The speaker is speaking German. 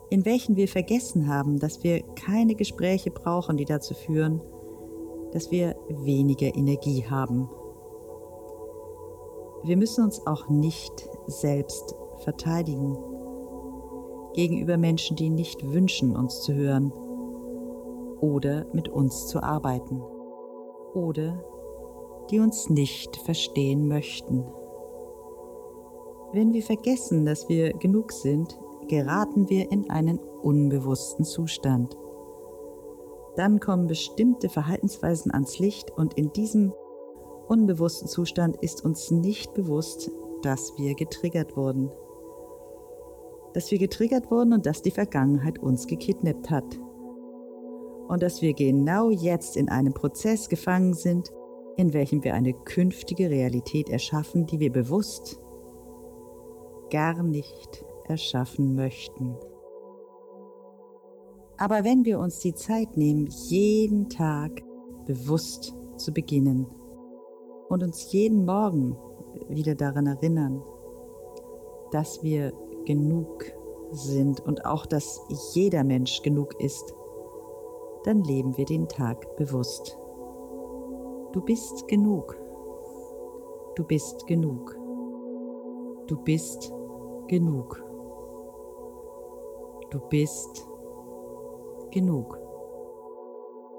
in welchen wir vergessen haben, dass wir keine Gespräche brauchen, die dazu führen, dass wir weniger Energie haben. Wir müssen uns auch nicht selbst verteidigen gegenüber Menschen, die nicht wünschen, uns zu hören oder mit uns zu arbeiten oder die uns nicht verstehen möchten. Wenn wir vergessen, dass wir genug sind, geraten wir in einen unbewussten Zustand. Dann kommen bestimmte Verhaltensweisen ans Licht und in diesem unbewussten Zustand ist uns nicht bewusst, dass wir getriggert wurden. Dass wir getriggert wurden und dass die Vergangenheit uns gekidnappt hat. Und dass wir genau jetzt in einem Prozess gefangen sind, in welchem wir eine künftige Realität erschaffen, die wir bewusst gar nicht erschaffen möchten. Aber wenn wir uns die Zeit nehmen, jeden Tag bewusst zu beginnen und uns jeden Morgen wieder daran erinnern, dass wir genug sind und auch, dass jeder Mensch genug ist, dann leben wir den Tag bewusst. Du bist genug. Du bist genug. Du bist genug. Du bist genug.